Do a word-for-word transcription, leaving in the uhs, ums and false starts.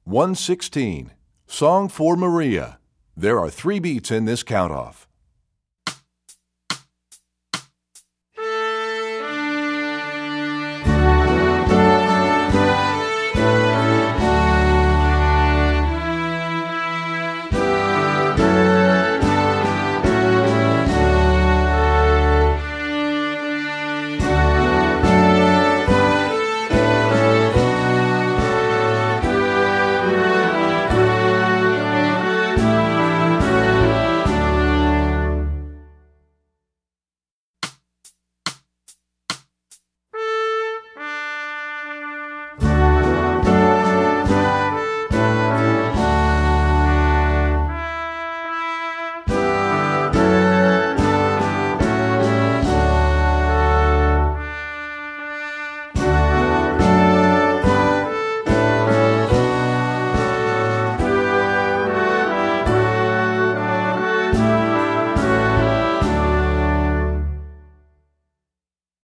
one sixteen. Song for Maria. There are three beats in this count-off.